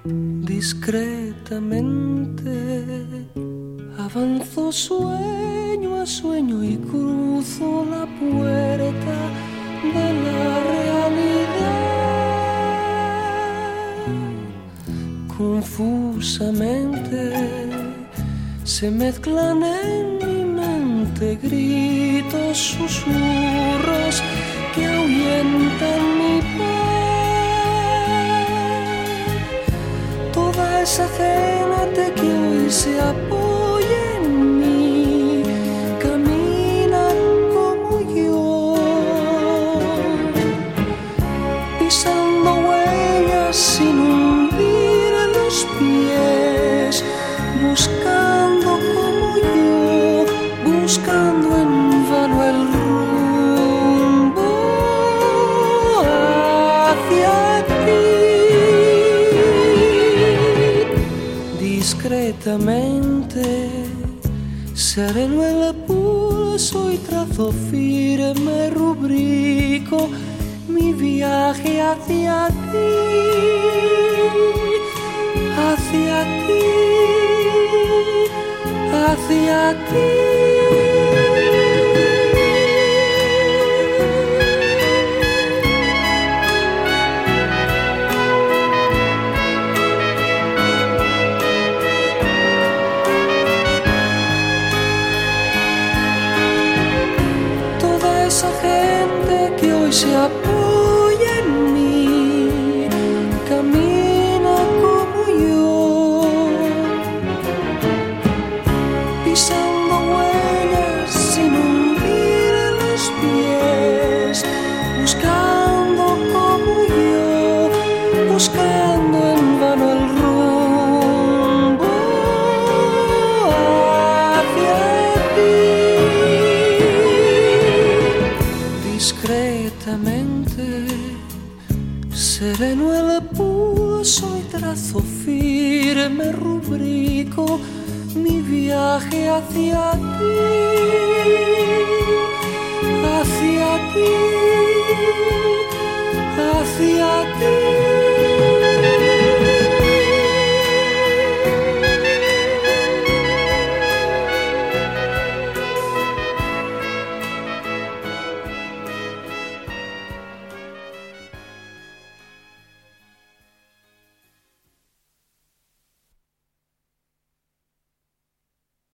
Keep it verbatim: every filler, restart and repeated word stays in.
Discretamente avanzo sueño a sueño y cruzo la puerta de la realidad. Confusamente se mezclan en mi mente gritos, susurros que ahuyentan mi paz. Toda esa gente que hoy se apoya en mí camina como yo, pisando huellas sin hundir los pies, buscando como yo, buscando en vano el rumbo hacia ti. Discretamente sereno el pulso y trazo firme rubrico mi viaje hacia ti, hacia ti, hacia ti. Esa gente que hoy se apoya en mí camina como yo, pisando huellas sin hundir los pies, buscando como yo, buscando en vano el rumbo hacia ti. Discretamente sereno el pulso y trazo firme rubrico mi viaje hacia ti, hacia ti, hacia ti.